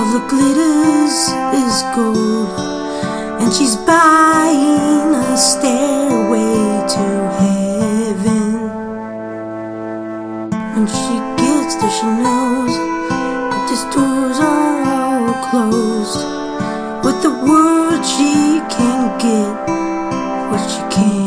the glitters is gold, and she's buying a stairway to heaven. When she gets there, she knows that these doors are all closed. With the word, she can get what she can.